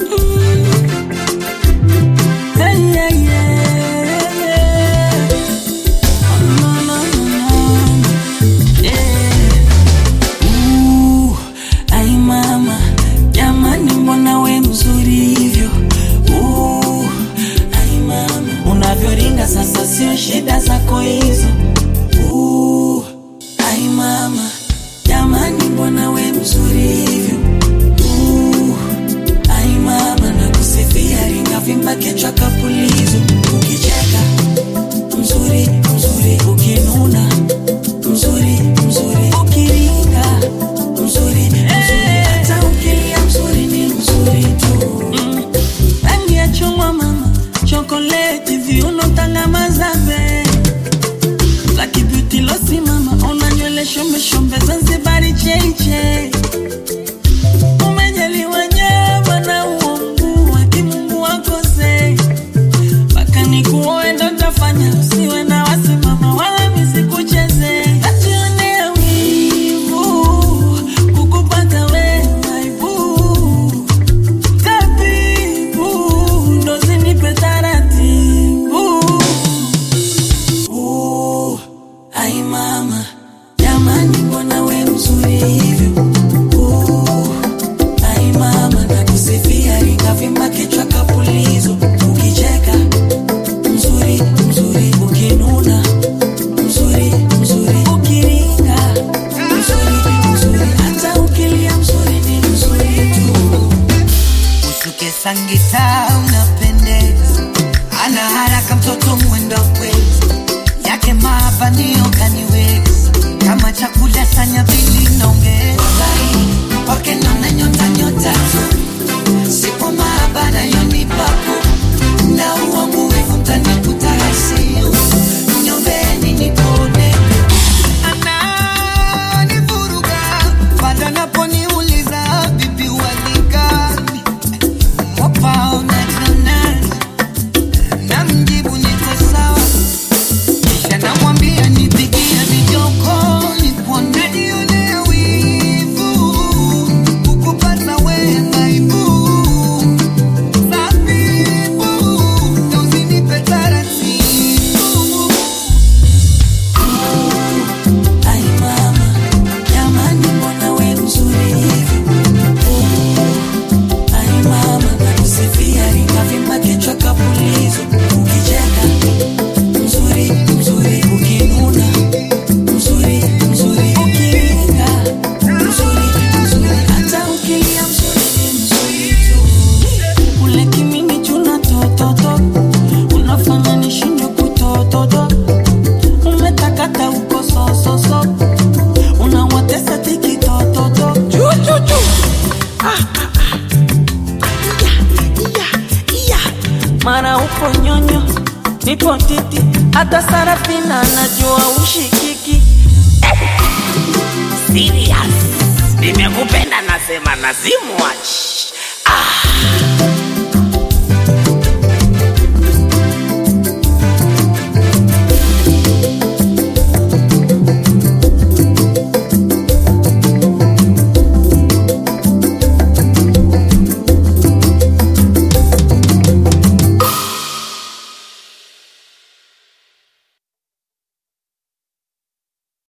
Sasa sio shida zako hizo. Ai mama, jamani mbona we mzuri hivyo. Ai mama, nakusifia ringa vimba kichwa kapulizo. Ukicheka mzuri mzuri, ukinuna mzuri mzuri, ukiringa mzuri mzuri, hata ukilia mzuri ni mzuri tu. Rangi ya chungwa mama, chocolate viuno tanga mazabe, Lucky Beauty losi mama, ona nywele shombe shombe Zanzibari cheche. Umejaliwa nyama na uongo wa kimungu wakose, baka nikuoe ndo tafanya usiwe na wasi mama, wala misikucheze. Nationea wivu kukupata we my boo, tabibu ndo zinipe taratibu. Ai mama, jamani mbona we mzuri hivyo. Ai mama, nakusifia ringa vimba kichwa kapulizo. Ukicheka mzuri mzuri, ukinuna mzuri mzuri, ukiringa mzuri mzuri, hata ukilia mzuri ni mzuri tu. Usuke sangita unapendeza, ana haraka mtoto mwendo kwezi, yake mabanio kaniweza, kama chakula sanya vili naongeza, wake nona nyota nyota tu, sipo maabara yoni papo, na uwangu wefu mtani kutarasiu, nyombeni nipone. Ana nivuruga, pata naponi uliza, bibi walikani, mopa unatana, na mjibu niko sawa, kisha namwambia nipigie vijoko, nikuone nione wivu, kukupata we maibu, sabibu, na usinipe taratibu. Ai mama, jamani mbona we mzuri hivyo. Ai mama, nakusifia ringa vimba kichwa kapulizo. Ukicheka mzuri mzuri, ukinuna mzuri mzuri, ukiringa mzuri mzuri, hata ukilia mzuri ni mzuri tu. Ule kimini chuna tototo, unafanya nishindwe kutototo. Umetakata uko so unawatesa tiki tototo. Chuchuchu mara uko nyonyo, nipo titi, hata Sarafina najua ushikiki. Serious, nimekupenda nasema nazimwachi.